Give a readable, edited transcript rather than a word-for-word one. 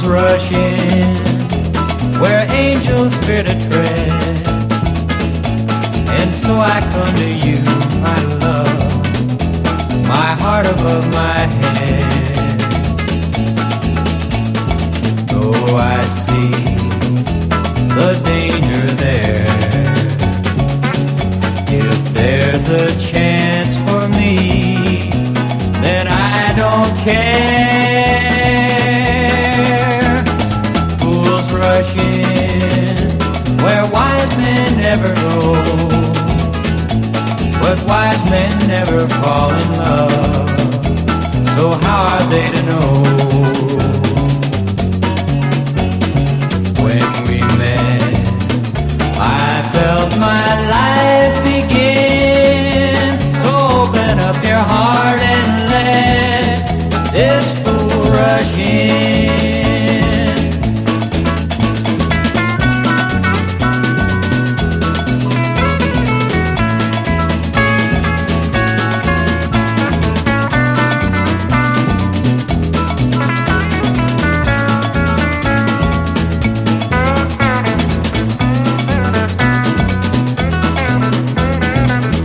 Fools rush in where angels fear to tread, and so I come to you, my love, my heart above my head. Though I see the danger there, if there's a chance for me, then I don't care. Fools rush in where wise men never go, but wise men never fall in love. So how are they to know